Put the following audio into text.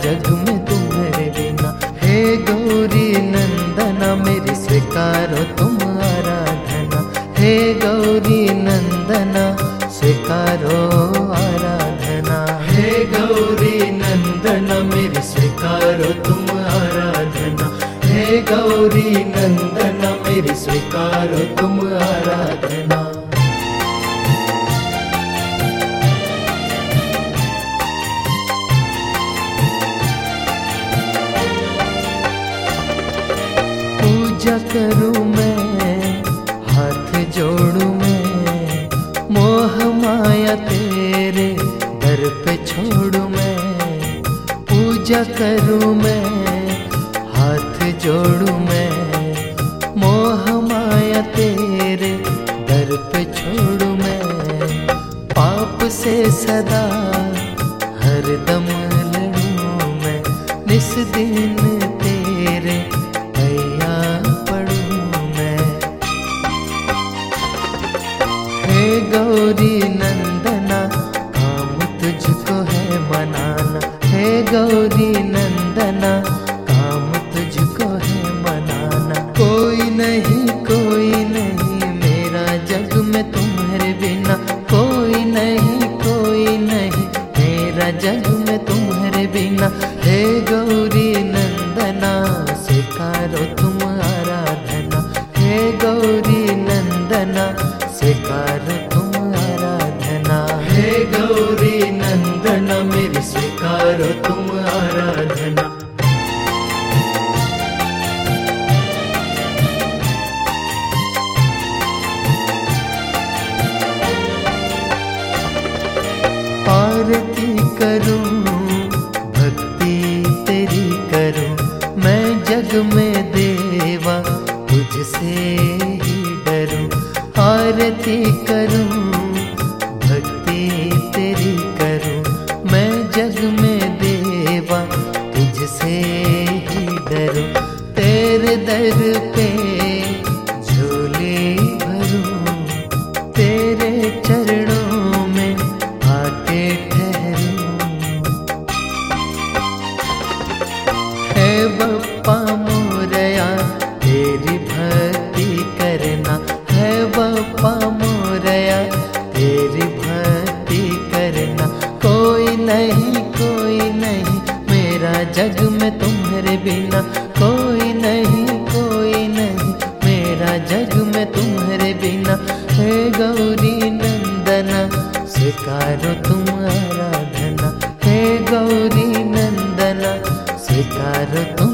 जग में तुम्हारे बिना। हे गौरी नंदना मेरी स्वीकारो तुम आराधना। हे गौरी नंदना स्वीकारो आराधना। हे गौरी नंदना मेरी स्वीकारो तुम आराधना। हे गौरी नंदना मेरी स्वीकारो तुम आराधना। पूजा करूं मैं हाथ जोड़ूं मैं, मोह माया तेरे दर पे छोड़ूं मैं। पूजा करूं मैं हाथ जोड़ूं मैं, मोह माया तेरे दर पे छोड़ूं मैं। पाप से सदा हरदम लड़ूं मैं, निस दिन तेरे पैया पड़ूं मैं। हे गौरी नंदना काम तुझको है मनाना। हे गौरी नंदना काम तुझको है मनाना। कोई नहीं मेरा जग में तुम्हारे बिना। कोई नहीं मेरा जग में तुम्हारे बिना। हे गौरी नंदना स्वीकारो तुम आराधना। हे गौरी नंदना स्वीकारो तुम आराधना। हे गौरी नंदना मेरी स्वीकारो तुम आराधना। आरती करूं भक्ति तेरी करूं, मैं जग में देवा तुझसे ही डरूं। आरती करूं भक्ति तेरी करूं, मैं जग में देवा तुझसे ही डरूं। तेरे दर पे झोली भरूं, तेरे चरणों में आके ठहरूं। हे बप्पा मोरया तेरी भक्ति करना। है बप्पा मोरया तेरी भक्ति करना। कोई नहीं मेरा जग में तुम्हारे बिना। कोई नहीं मेरा जग में तुम्हारे बिना। हे गौरी नंदना स्वीकारो तुम आराधना। हे गौरी नंदना स्वीकारो तुम